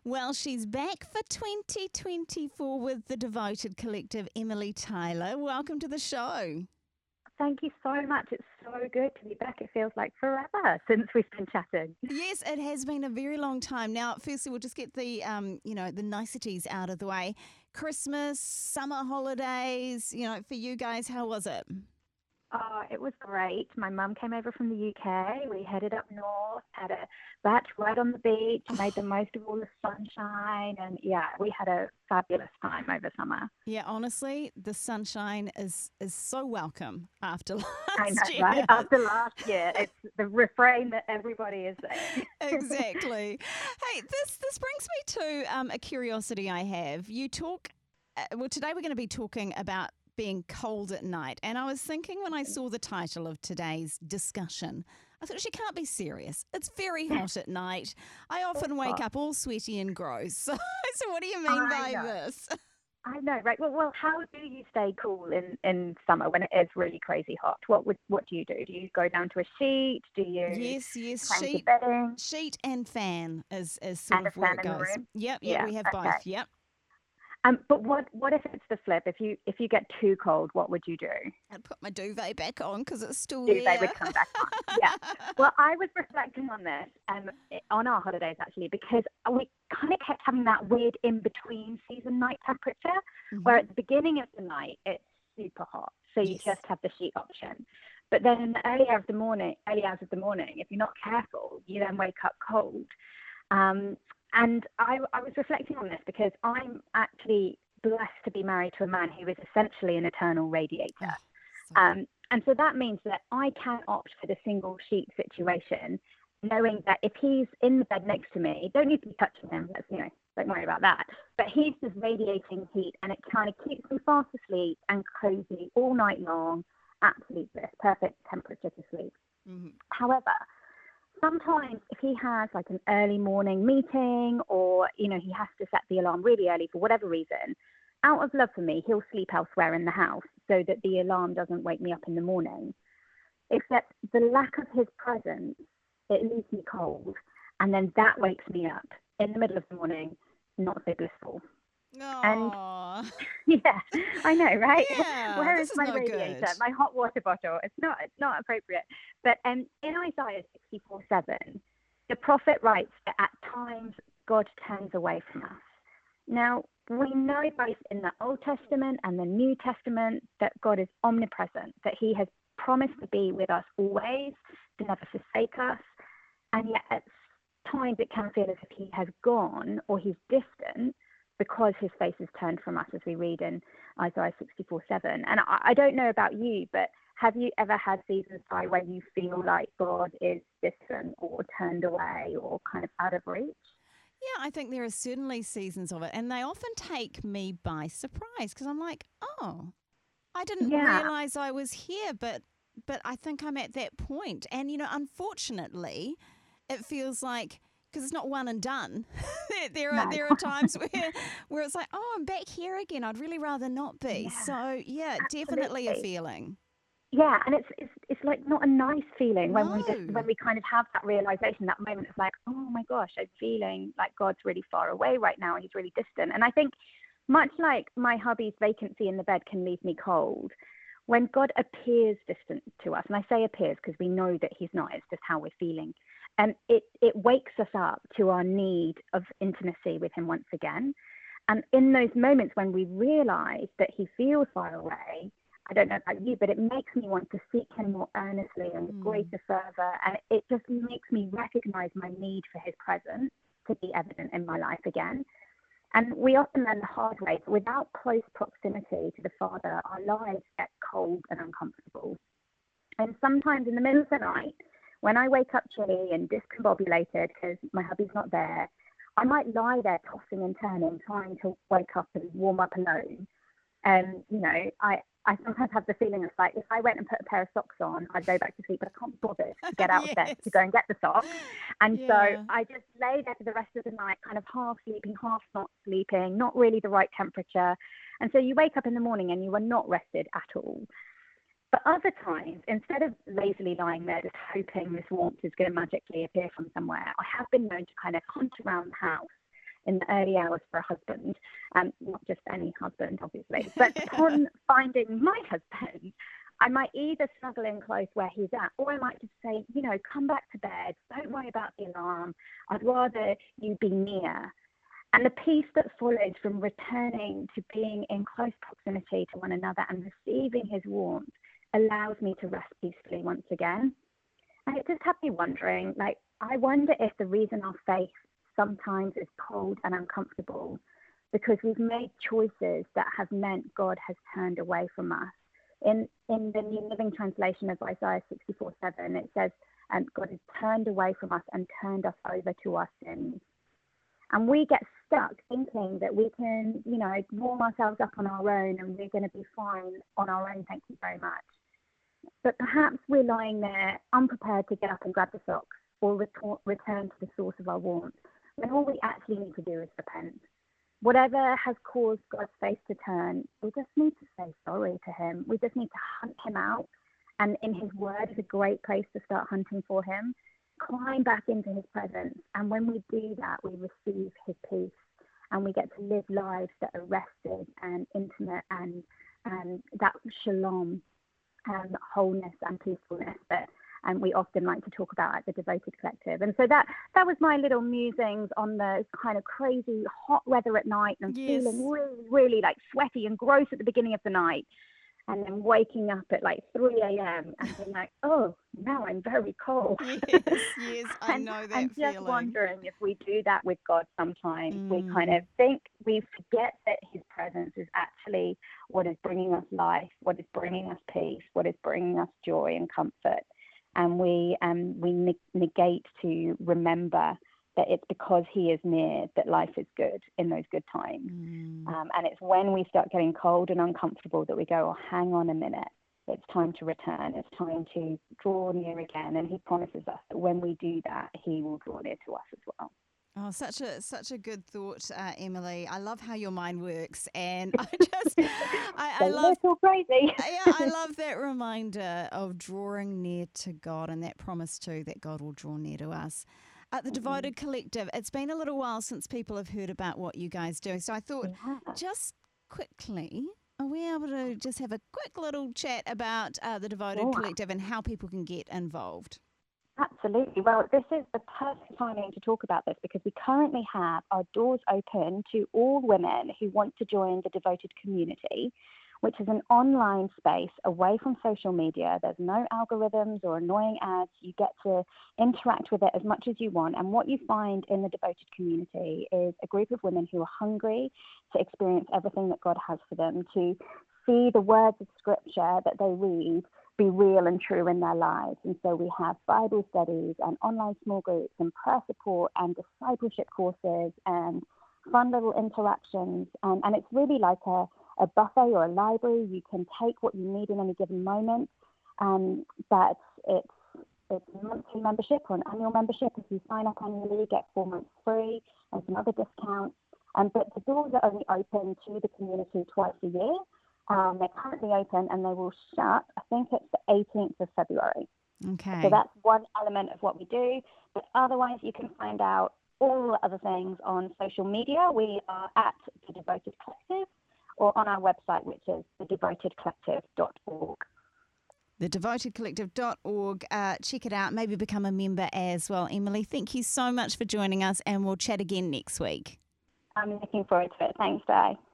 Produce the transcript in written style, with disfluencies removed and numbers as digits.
Well, she's back for 2024 with the Devoted Collective, Emily Taylor. Welcome to the show. Thank you so much. It's so good to be back. It feels like forever since we've been chatting. Yes, it has been a very long time. Now, firstly, we'll just get the niceties out of the way. Christmas, summer holidays, for you guys, how was it? Oh, it was great. My mum came over from the UK. We headed up north, had a batch right on the beach, made the most of all the sunshine, and yeah, we had a fabulous time over summer. Yeah, honestly, the sunshine is so welcome after I know, last right? year. After last year, it's the refrain that everybody is saying. Exactly. Hey, this brings me to a curiosity I have. You talk. Well, today we're going to be talking about being cold at night, and I was thinking when I saw the title of today's discussion, I thought she can't be serious. It's very hot at night. I often wake Oh, up all sweaty and gross. So what do you mean I by know. this? I know, right? Well, how do you stay cool in summer when it is really crazy hot? What do you do? Do you go down to a sheet? Do you Yes, change your bedding sheet and fan is sort and a of where fan it in the goes. room? Yep, Yeah, we have okay. both. Yep. But what if it's the flip? If you get too cold, what would you do? I'd put my duvet back on because it's still Duvet there. would come back on. Yeah. Well, I was reflecting on this on our holidays actually because we kind of kept having that weird in between season night temperature where Hmm. at the beginning of the night it's super hot, so you Yes. just have the sheet option. But then in the early hours of the morning, if you're not careful, you then wake up cold. Um, and I was reflecting on this because I'm actually blessed to be married to a man who is essentially an eternal radiator. Oh, so good. And so that means that I can opt for the single sheet situation, knowing that if he's in the bed next to me, don't need to be touching him. Don't worry about that. But he's just radiating heat, and it kind of keeps me fast asleep and cozy all night long. Absolute bliss, perfect temperature to sleep. Hmm. However, sometimes if he has like an early morning meeting or he has to set the alarm really early for whatever reason, out of love for me he'll sleep elsewhere in the house so that the alarm doesn't wake me up in the morning. Except the lack of his presence, it leaves me cold, and then that wakes me up in the middle of the morning, not so blissful. And Oh, yeah, I know, right? yeah, Where is this is my no good. radiator? My hot water bottle? It's not appropriate. But in Isaiah 64:7, the prophet writes that at times God turns away from us. Now, we know both in the Old Testament and the New Testament that God is omnipresent, that he has promised to be with us always, to never forsake us. And yet at times it can feel as if he has gone or he's distant because his face is turned from us, as we read in Isaiah 64:7. And I don't know about you, but have you ever had seasons where you feel like God is distant or turned away or kind of out of reach? Yeah, I think there are certainly seasons of it, and they often take me by surprise because I'm like, oh, I didn't Yeah, realize I was here, but I think I'm at that point. And unfortunately, it feels like because it's not one and done. there are no, there are times where it's like, oh, I'm back here again. I'd really rather not be. yeah, So yeah, definitely a absolutely. feeling. Yeah, and it's like not a nice feeling when No. we kind of have that realization, that moment of like, oh my gosh, I'm feeling like God's really far away right now, and he's really distant. And I think much like my hubby's vacancy in the bed can leave me cold, when God appears distant to us, and I say appears because we know that he's not, it's just how we're feeling, and it wakes us up to our need of intimacy with him once again. And in those moments when we realize that he feels far away, I don't know about you, but it makes me want to seek him more earnestly and with Mm. greater fervor. And it just makes me recognize my need for his presence to be evident in my life again. And we often learn the hard way, but without close proximity to the Father, our lives get cold and uncomfortable. And sometimes in the middle of the night, when I wake up chilly and discombobulated because my hubby's not there, I might lie there tossing and turning, trying to wake up and warm up alone. And, I sometimes have the feeling it's like if I went and put a pair of socks on, I'd go back to sleep, but I can't bother to get out of bed to Yes. go and get the socks. And so Yeah. I just lay there for the rest of the night, kind of half sleeping, half not sleeping, not really the right temperature. And so you wake up in the morning and you are not rested at all. But other times, instead of lazily lying there just hoping this warmth is going to magically appear from somewhere, I have been known to kind of hunt around the house in the early hours for a husband, not just any husband, obviously, but upon finding my husband, I might either snuggle in close where he's at, or I might just say, come back to bed. Don't worry about the alarm. I'd rather you be near. And the peace that follows from returning to being in close proximity to one another and receiving his warmth allows me to rest peacefully once again. And it just had me wondering, I wonder if the reason our faith sometimes is cold and uncomfortable because we've made choices that have meant God has turned away from us. In the New Living Translation of Isaiah 64:7, it says, God has turned away from us and turned us over to our sins. And we get stuck thinking that we can, warm ourselves up on our own and we're going to be fine on our own, thank you very much. But perhaps we're lying there unprepared to get up and grab the socks or return to the source of our warmth, when all we actually need to do is repent. Whatever has caused God's face to turn, we just need to say sorry to him. We just need to hunt him out. And in his word is a great place to start hunting for him. Climb back into his presence. And when we do that, we receive his peace. And we get to live lives that are rested and intimate and that shalom, wholeness and peacefulness that we often like to talk about at the Devoted Collective. And so that was my little musings on the kind of crazy hot weather at night and feeling really, really sweaty and gross at the beginning of the night. And then waking up at 3 a.m. and being oh, now I'm very cold. Yes, I know that feeling. And just wondering if we do that with God sometimes. We kind of think, we forget that his presence is actually what is bringing us life, what is bringing us peace, what is bringing us joy and comfort. And we negate to remember that it's because he is near that life is good in those good times. And it's when we start getting cold and uncomfortable that we go, hang on a minute, it's time to return. It's time to draw near again. And he promises us that when we do that, he will draw near to us as well. Oh, such a good thought, Emily. I love how your mind works, and I love all crazy. I love that reminder of drawing near to God, and that promise too that God will draw near to us. At the Devoted Collective, it's been a little while since people have heard about what you guys do, so I thought just quickly, are we able to just have a quick little chat about the Devoted Collective and how people can get involved? Absolutely. Well, this is the perfect timing to talk about this because we currently have our doors open to all women who want to join the Devoted community, which is an online space away from social media. There's no algorithms or annoying ads. You get to interact with it as much as you want. And what you find in the Devoted community is a group of women who are hungry to experience everything that God has for them, to see the words of Scripture that they read be real and true in their lives. And so we have Bible studies and online small groups and prayer support and discipleship courses and fun little interactions. And it's really like a buffet or a library. You can take what you need in any given moment. But it's a monthly membership or an annual membership. If you sign up annually, you get 4 months free and some other discounts. But the doors are only open to the community twice a year. They're currently open and they will shut, I think it's the 18th of February. Okay. So that's one element of what we do. But otherwise, you can find out all the other things on social media. We are at The Devoted Collective or on our website, which is thedevotedcollective.org. Thedevotedcollective.org. Check it out. Maybe become a member as well. Emily, thank you so much for joining us and we'll chat again next week. I'm looking forward to it. Thanks, Di.